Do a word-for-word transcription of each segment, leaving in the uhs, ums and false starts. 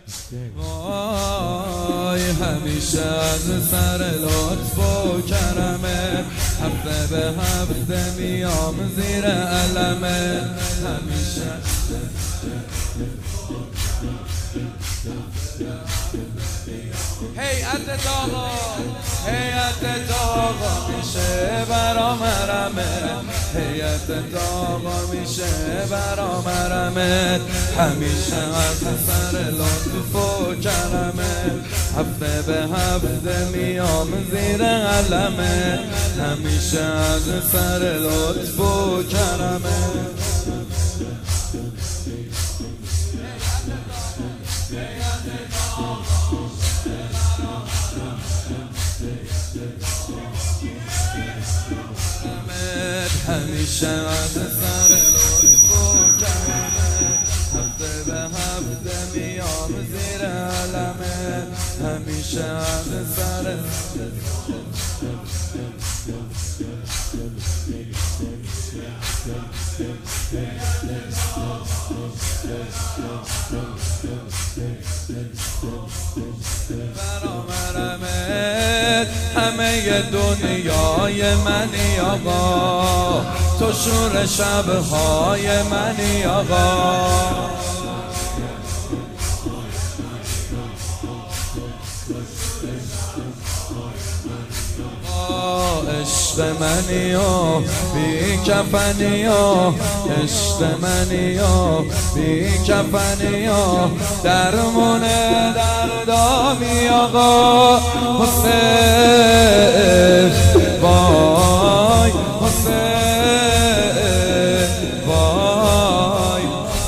وای همیشه از سر لطف و کرمه، هفته به هفته میام زیر علمه. همیشه هیئت داغا هیئت داغا میشه برام حرمه، هیئت داغا میشه برام حرمه. همیشه از سر لطف و کرمه، هفته به هفته میام زیر علمه. همیشه از سر لطف و کرمه. همیشه از سر لطف و کرمه، هفته به هفته میام زیر علمه. همیشه از سر برام حرمت، همه دنیای منی آقا، تو شور شبهای منی آقا. عشق منی و بی کفنی و عشق منی و بی کفنی و درمون دردامی آقا. حسین وای حسین وای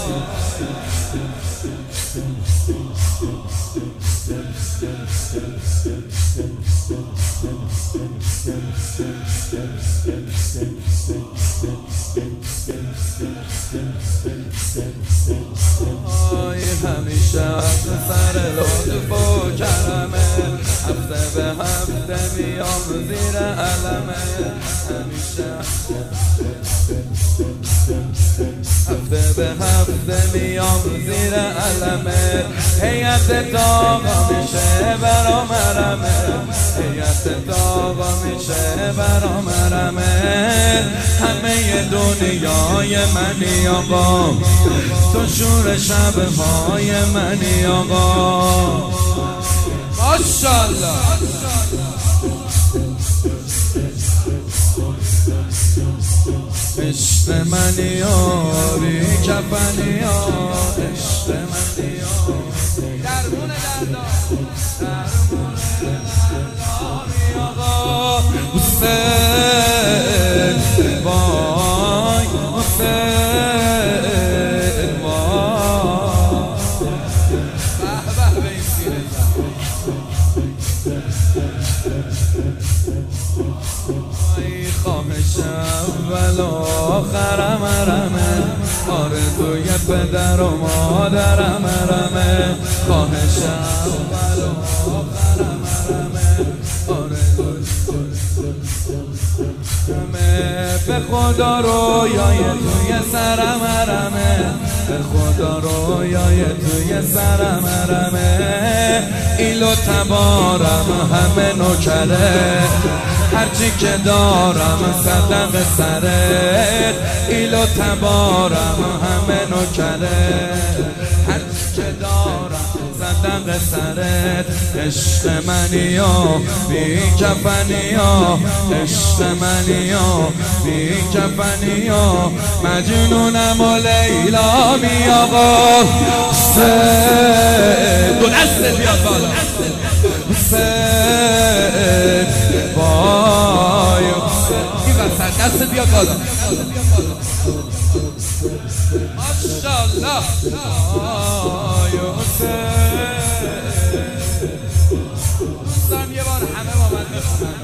آی همیشه از سر لطف و کرمه، هفته به هفته میام زیر علمه. همیشه هفته به هفته میام زیر علمه. هیئت داغا میشه برام حرمه، هیئت داغا میشه برام حرمه. همه دنیای منی آقا، تو شور شبهای منی آقا. ماشاءالله عشق منی و بی کفنی و عشق منی و درمون دردا درمون دردامی آقا. حسین وای حسین وای به به به این سینه خواهش اول و آخرم حرمه، آرزوی پدر و مادرم حرمه. خواهش اول و آخرم حرمه، آرزوی به خدا رویای توی سرم حرمه، به خدا رویای توی سرم حرمه. ایلو تبارم همه نوکره، هرچی که دارم صدق سرت. ایلو تبارم همه نوکره، هرچی که دارم صدق سرت. عشق منی و بی کفنی و عشق منی و بی کفنی و مجنونم و لیلا می آقا. حسین دو دست بیاد بالا، حسین وای این وسط دست بیاد بالا. ماشاءالله وای حسین. دوستان یه بار همه با من بخونن.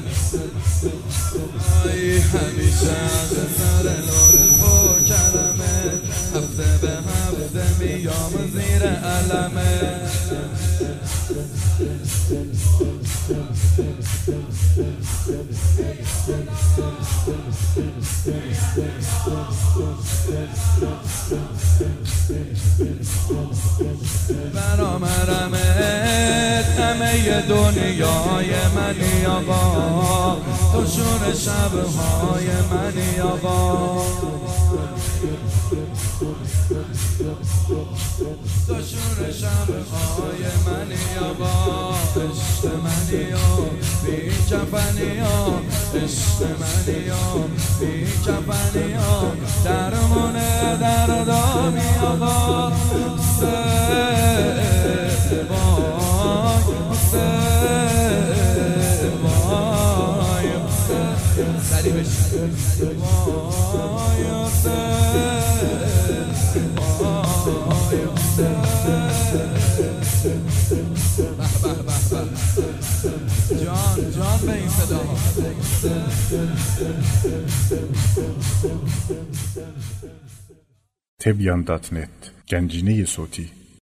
ای همیشه از سر لطف و کرمه، هفته به هفته میام زیر علمه. برآمدمت همه دنیای منی آقا، تو شور شبهای منی آقا، تو شور شبهای منی آقا، عشق منی و بی کفنی و عشق منی و بی کفنی و درمون دردامی آقا، سری بشید وای به به به به جان جان به این صدا تبیان دات نت گنجینه صوتی